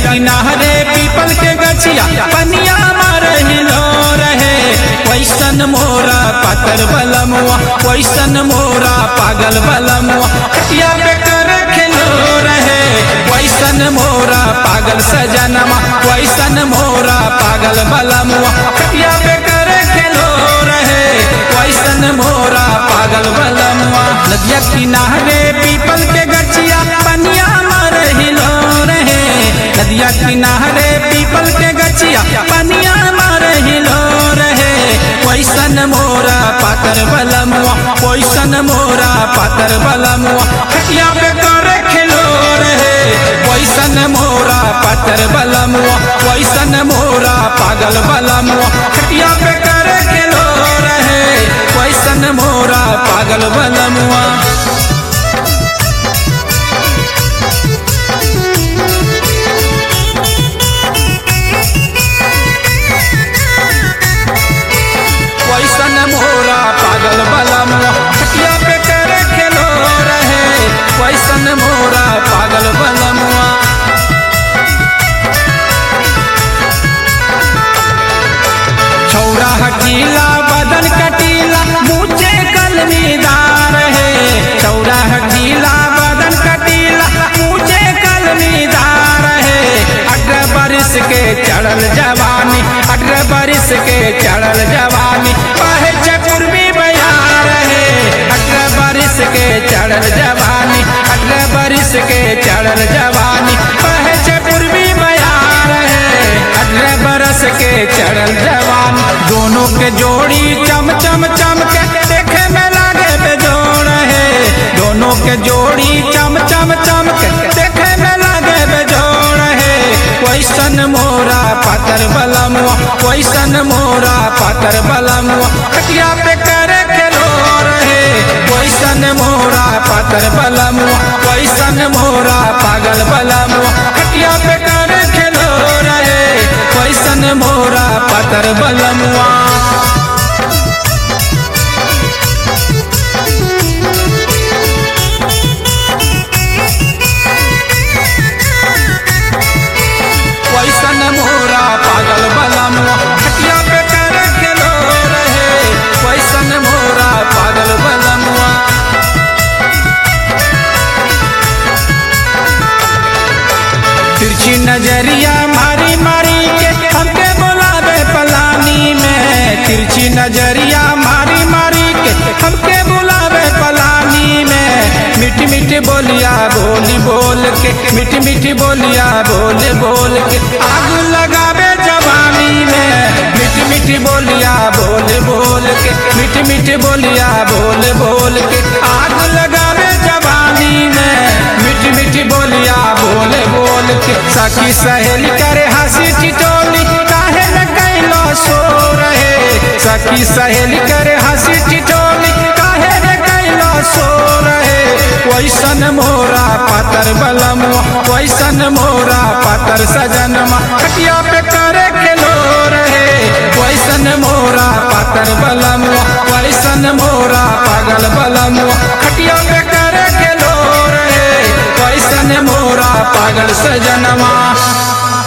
किनारे पीपल के गछिया पनिया मारहिलो रहे। वैसन मोरा पातर बलमुआ वैसन मोरा पागल बलमुआ खटिया पे कर खेलो रहे। वैसन मोरा पागल सजनमा वैसन मोरा पागल बलमुआ खटिया पे कर खेलो रहे। वैसन मोरा पागल बलमुआ नदिया किनारे पीपल के गछिया पनिया मारहिलो रहे। नदिया किनारे पीपल के गछिया पनिया मारहिलो रहे। वैसन मोरा पातर बलमुआ वैसन मोरा पातर बलमुआ खटिया पे कर खेलो रहे। वैसन मोरा पातर बलमुआ वैसन मोरा पागल बलमुआ खटिया पे कर खेलो रहे। वैसन मोरा पागल बलमुआ वैसन मोरा पागल बलमुआ खटिया पे कर खेलो रहे। वैसन मोरा पागल बलमुआ छौरा हकीला बदन कटीला मुझे कलमीदार है। छौरा हकीला बदन कटीला मुझे कलमीदार है। 18 बरिस के चढ़ल जवानी 18 बरिस के चढ़ल जवानी पहे पूर्वी बयार है। 18 बरिस के चढ़ल जवानी 18 बरिस के चढ़ल जवानी पहे पूर्वी बयार है। 18 बरस के चढ़ल जवानी दोनों के जोड़ी चम चम चम के देखे में लागे बेजोड़ है। दोनों के जोड़ी चम चम चम के देखे में लागे बेजोड़ है। वैसन मोरा पातर बलमुआ वैसन मोरा पातर बलमुआ खटिया पे कर खेलो रहे। वैसन मोरा पातर बलमुआ वैसन मोरा पागल बलमुआ खटिया पे कर खेलो रहे। वैसन मोरा पातर बलमुआ वैसन मोरा पागल बलमुआ खटिया पे कर खेलो रहे। वैसन मोरा पागल बलमुआ तिरछी नजरिया मारी मारी के हमके बुलावे पलानी में। तिरछी नजरिया मारी मारी के हमके बुलावे पलानी में। मीठी मीठी बोलिया बोली बोल के मीठी मीठी बोलिया बोल बोल के आग लगावे जवानी में। मीठी मीठी बोलिया बोल बोल के मीठी मीठी बोलिया बोल बोल के आग लगावे जवानी में। मीठी मीठी बोलिया बोल बोल के सखी सहेली करे हंसी टिटोली काहे न कैलो सो रहे। सखी सहेली करे हंसी टिटोली काहे न कैलो सो रहे। वैसन मोरा पातर बलमुआ वैसन मोरा पातर सजनमा खटिया पे करे खेलो रहे। वैसन मोरा पातर बलमुआ वैसन मोरा पागल बलमुआ खटिया पे करे खेलो रहे। वैसन मोरा पागल सजनमा।